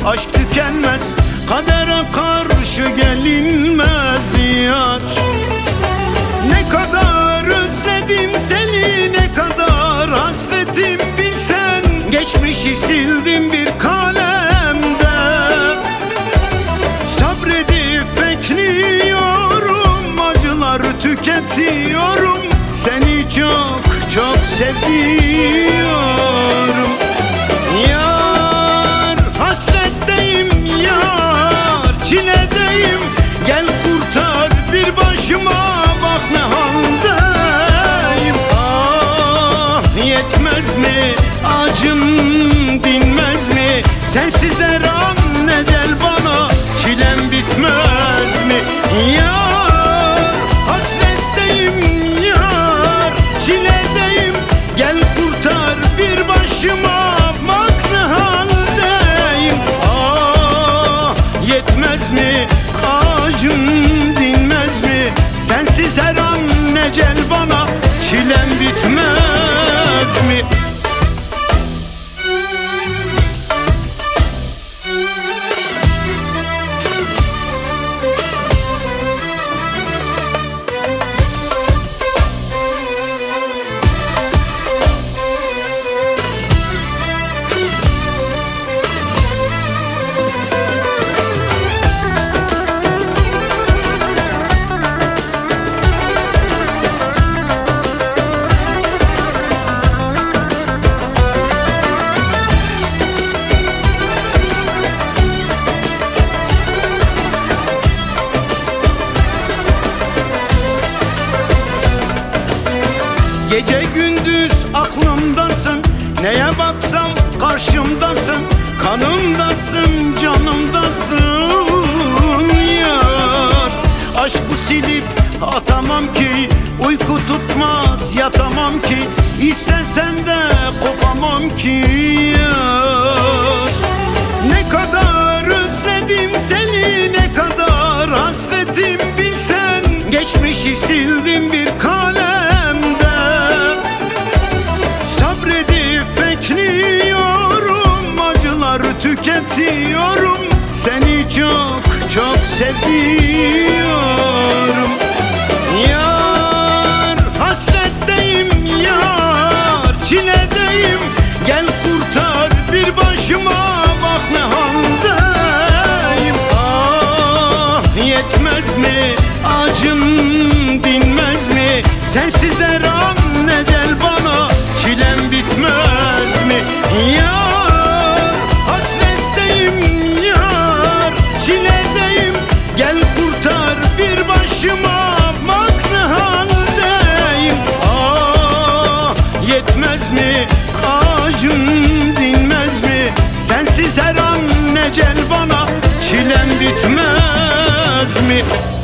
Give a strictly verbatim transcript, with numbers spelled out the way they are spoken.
aşk tükenmez, kadere karşı gelinmez yar. Ne kadar özledim seni, ne kadar hasretim bilsen. Geçmişi sildim bir kalemde, sabredip bekliyorum, acıları tüketiyorum. Seni çok çok seviyorum yar. Hasretteyim yar, çiledeyim, gel kurtar bir başıma, bak ne haldeyim. Ah yetmez mi acım, dinmez mi sensiz her an ecel bana, çilem bitmez mi yar. Hasretteyim yar, çiledeyim, gel kurtar bir başıma, bak ne haldeyim. Ah yetmez mi acım, dinmez mi sensiz her an ecel bana, çilem bitmez mi? Gece gündüz aklımdasın, neye baksam karşımdasın. Kanımdasın, canımdasın yar. Aşkı silip atamam ki, uyku tutmaz yatamam ki. İstesen de kopamam ki yar. Ne kadar özledim seni, ne kadar hasretim bilsen. Geçmişi sildim bir kalemde, sabredip bekliyorum, acıları tüketiyorum. Seni çok çok seviyorum yar. Hasretteyim yar, çiledeyim, gel kurtar bir başıma, bak ne haldeyim. Ah yetmez mi acım, dinmez mi sensiz her an ecel bana, çilem bitmez mi yar. Hasretteyim yar, çiledeyim, gel kurtar bir başıma, bak ne haldeyim. Ah yetmez mi acım, dinmez mi sensiz her an ecel bana, çilem bitmez mi?